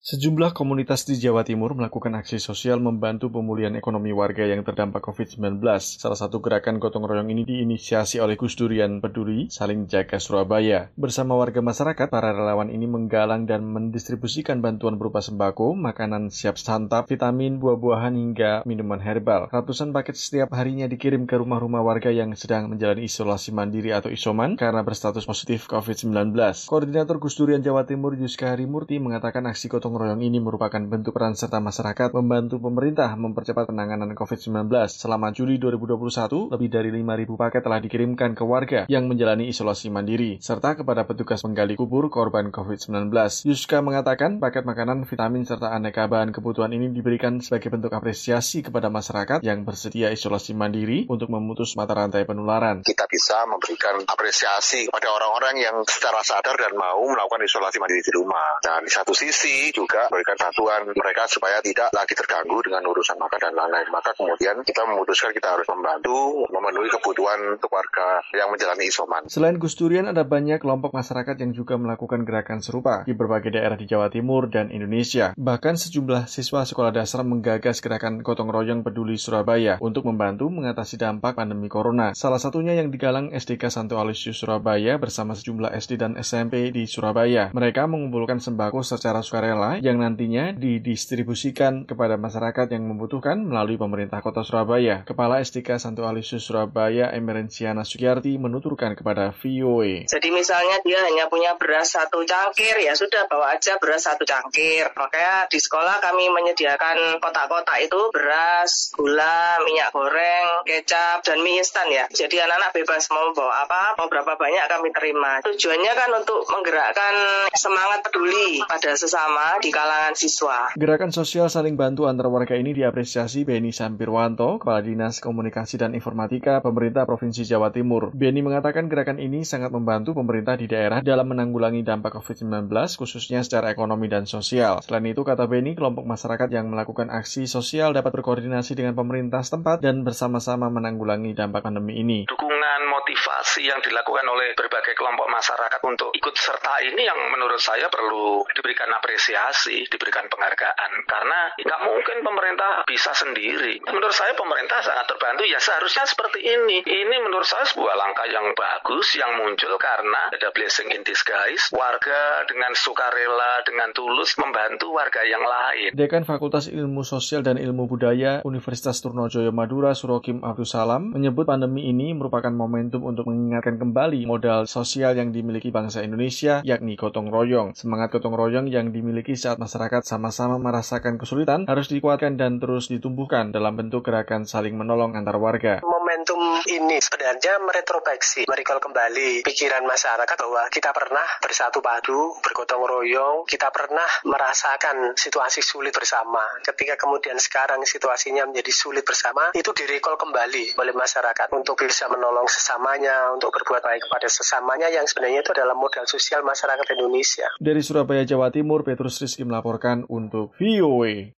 Sejumlah komunitas di Jawa Timur melakukan aksi sosial membantu pemulihan ekonomi warga yang terdampak COVID-19. Salah satu gerakan gotong royong ini diinisiasi oleh Gus Durian Peduli Saling Jaga Surabaya. Bersama warga masyarakat, para relawan ini menggalang dan mendistribusikan bantuan berupa sembako, makanan siap santap, vitamin, buah-buahan hingga minuman herbal. Ratusan paket setiap harinya dikirim ke rumah-rumah warga yang sedang menjalani isolasi mandiri atau isoman karena berstatus positif COVID-19. Koordinator Gus Durian Jawa Timur Yuska Harimurti mengatakan aksi gotong royong ini merupakan bentuk peran serta masyarakat membantu pemerintah mempercepat penanganan COVID-19. Selama Juli 2021, lebih dari 5.000 paket telah dikirimkan ke warga yang menjalani isolasi mandiri, serta kepada petugas penggali kubur korban COVID-19. Yuska mengatakan paket makanan, vitamin, serta aneka bahan kebutuhan ini diberikan sebagai bentuk apresiasi kepada masyarakat yang bersedia isolasi mandiri untuk memutus mata rantai penularan. Kita bisa memberikan apresiasi kepada orang-orang yang secara sadar dan mau melakukan isolasi mandiri di rumah. Dan di satu sisi juga memberikan bantuan mereka supaya tidak lagi terganggu dengan urusan makan dan lain-lain. Maka kemudian kita memutuskan kita harus membantu memenuhi kebutuhan untuk warga yang menjalani isoman. Selain Gus Durian, ada banyak kelompok masyarakat yang juga melakukan gerakan serupa di berbagai daerah di Jawa Timur dan Indonesia. Bahkan sejumlah siswa sekolah dasar menggagas gerakan gotong royong peduli Surabaya untuk membantu mengatasi dampak pandemi corona. Salah satunya yang digalang SDK Santo Aloysius Surabaya bersama sejumlah SD dan SMP di Surabaya. Mereka mengumpulkan sembako secara sukarela yang nantinya didistribusikan kepada masyarakat yang membutuhkan melalui pemerintah kota Surabaya. Kepala SDK Santo Aloysius Surabaya, Emerenciana Sugiyarti, menuturkan kepada VOA. Jadi misalnya dia hanya punya beras 1 cangkir, ya sudah bawa aja beras 1 cangkir. Makanya di sekolah kami menyediakan kotak-kotak itu beras, gula, minyak goreng, kecap, dan mie instan ya. Jadi anak-anak bebas mau bawa apa, mau berapa banyak kami terima. Tujuannya kan untuk menggerakkan semangat peduli pada sesama di kalangan siswa. Gerakan sosial saling bantu antar warga ini diapresiasi Beni Sampirwanto, Kepala Dinas Komunikasi dan Informatika Pemerintah Provinsi Jawa Timur. Beni mengatakan gerakan ini sangat membantu pemerintah di daerah dalam menanggulangi dampak COVID-19, khususnya secara ekonomi dan sosial. Selain itu, kata Beni, kelompok masyarakat yang melakukan aksi sosial dapat berkoordinasi dengan pemerintah setempat dan bersama-sama menanggulangi dampak pandemi ini. Dukungan motivasi yang dilakukan oleh berbagai kelompok masyarakat untuk ikut serta ini yang menurut saya perlu diberikan apresiasi, diberikan penghargaan, karena nggak mungkin pemerintah bisa sendiri. Menurut saya pemerintah sangat terbantu, ya seharusnya seperti ini. Ini menurut saya sebuah langkah yang bagus yang muncul karena ada blessing in disguise. Warga dengan sukarela, dengan tulus membantu warga yang lain. Dekan Fakultas Ilmu Sosial dan Ilmu Budaya Universitas Trunojoyo Madura, Surokim Abdul Salam, menyebut pandemi ini merupakan momentum untuk mengingatkan kembali modal sosial yang dimiliki bangsa Indonesia, yakni gotong royong. Semangat gotong royong yang dimiliki saat masyarakat sama-sama merasakan kesulitan harus dikuatkan dan terus ditumbuhkan dalam bentuk gerakan saling menolong antar warga. Momentum ini sebenarnya meretrospeksi, merecall kembali pikiran masyarakat bahwa kita pernah bersatu padu, bergotong royong, kita pernah merasakan situasi sulit bersama. Ketika kemudian sekarang situasinya menjadi sulit bersama, itu direcall kembali oleh masyarakat untuk bisa menolong sesamanya, untuk berbuat baik kepada sesamanya yang sebenarnya itu adalah modal sosial masyarakat Indonesia. Dari Surabaya, Jawa Timur, Petrus Rizky melaporkan untuk VOA.